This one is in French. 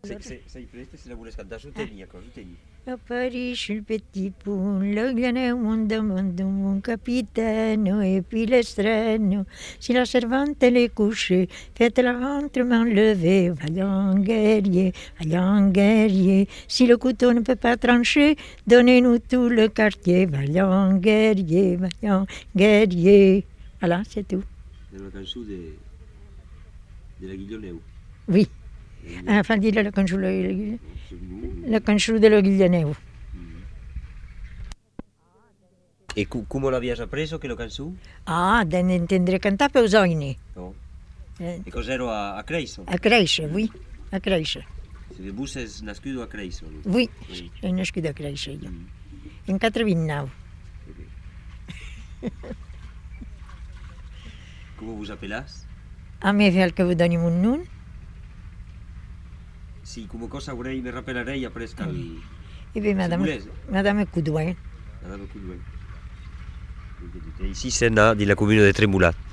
C'est la boule escante. Ajutez-y, ajutez-y. À Paris, je suis le petit poule, le glanais, mon capitaine, et puis l'estrenne. Si la servante elle est couchée, faites-la rentrement lever. Vaillant guerrier, si le couteau ne peut pas trancher, donnez-nous tout le quartier. Vaillant guerrier. Voilà, c'est tout. C'est la cançon de la Guilloneu. Oui. Enfin, dire la cançon de la Guilleneu. E come l'abbias appreso che lo canzù? Ah, d'entendre cantar per oini. No. E cos'ero a Creison? A créixer, oui, a créixer. Se vos és nascudo a Creison? Oui, he nascut a créixer, jo. En 89. Com vos apelàs? A mi fel que vos doni mon nom. Si, come cosa vorrei, mi rappelerei après cal... E bé, madame Coudouin. Madame Coudouin. Ici, c'est di la commune de Tremulat.